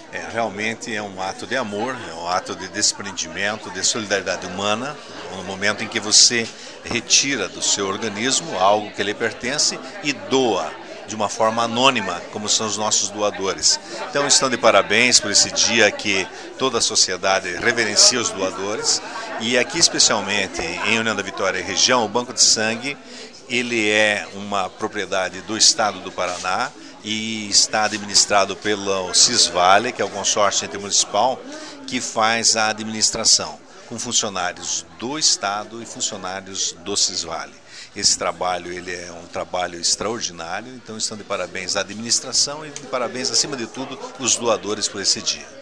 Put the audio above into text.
Realmente é um ato de amor, é um ato de desprendimento, de solidariedade humana, no momento em que você retira do seu organismo algo que lhe pertence e doa de uma forma anônima, como são os nossos doadores. Então estão de parabéns por esse dia que toda a sociedade reverencia os doadores, e aqui especialmente em União da Vitória e região, o Banco de Sangue, ele é uma propriedade do Estado do Paraná e está administrado pelo Cisvale, que é o consórcio intermunicipal que faz a administração, com funcionários do Estado e funcionários do Cisvale. Esse trabalho ele é um trabalho extraordinário, então estão de parabéns a administração e de parabéns, acima de tudo, os doadores por esse dia.